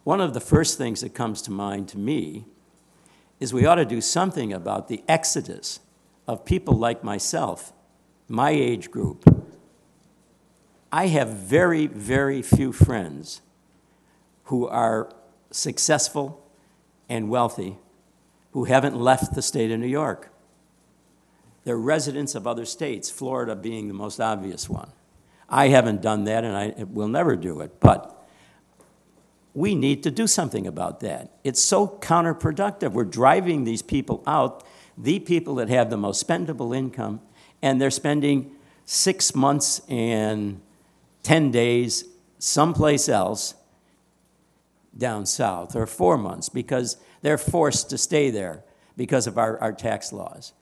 One of the first things that comes to mind to me is we ought to do something about the exodus of people like myself, my age group. I have very, very few friends who are successful and wealthy who haven't left the state of New York. They're residents of other states, Florida being the most obvious one. I haven't done that, and I will never do it, but we need to do something about that. It's so counterproductive. We're driving these people out, the people that have the most spendable income, and they're spending 6 months and 10 days someplace else down south, or 4 months, because they're forced to stay there because of our tax laws.